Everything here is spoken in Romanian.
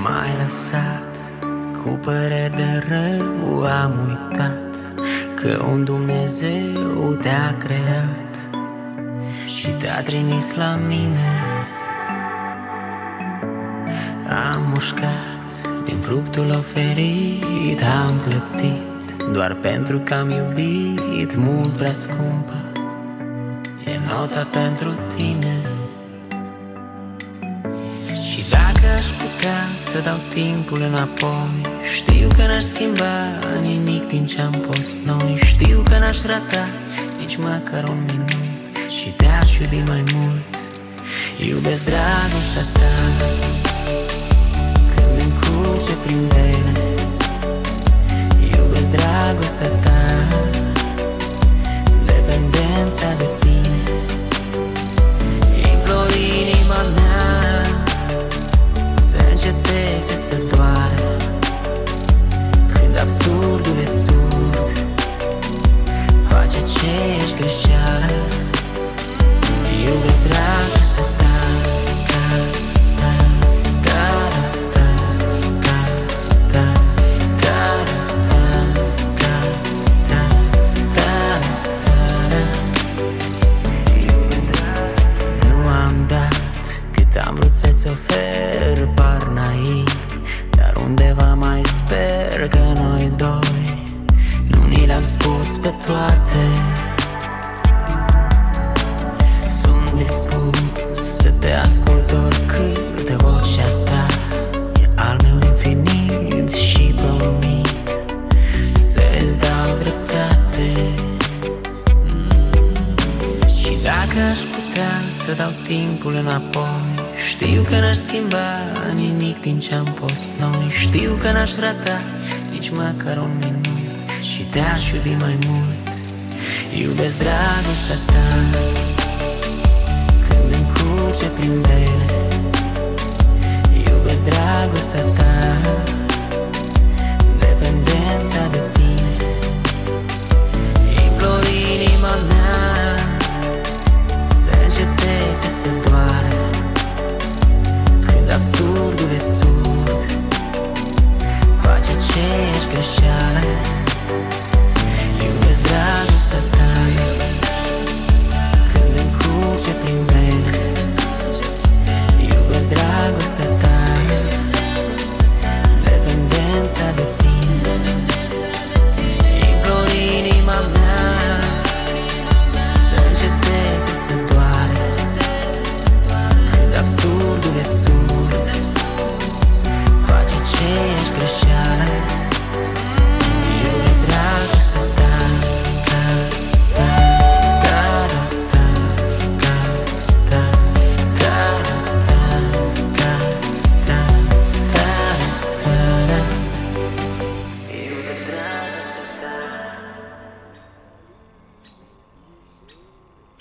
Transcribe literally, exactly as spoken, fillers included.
M-ai lăsat cu păreri de rău, am uitat că un Dumnezeu te-a creat și te-a trimis la mine. Am mușcat din fructul oferit, am plătit doar pentru că am iubit mult prea scumpă. E nota pentru tine. Și dacă aș putea să dau timpul înapoi, știu că n-aș schimba nimic din ce-am fost noi. Știu că n-aș rata nici măcar un minut și te-aș iubi mai mult. Iubesc dragostea ta când îmi curge prin vene. Iubesc dragostea ta, dependența de tine. Implor inima mea să înceteze să doară când absurdul e surd, face aceeași greșeală. Iubesc dragostea ta, ta, ta, ta, ta, ta, ta, ta, ta, ta, ta, ta. Nu am dat cât am vrut să-ți ofer, par naiv, dar undeva mai sper că noi doi nu ni le-am spus pe toate. Sunt dispus să te ascult oricât, vocea ta e al meu infinit și promit să-ți dau dreptate. Și dacă aș putea să dau timpul înapoi, știu că n-aș schimba nimic din ce-am fost noi. Știu că n-aș rata nici măcar un minut și te-aș iubi mai mult. Iubesc dragostea ta când îmi curge prin vene. Iubesc dragostea ta, dependența de tine. Implor inima mea să înceteze să doară când absurd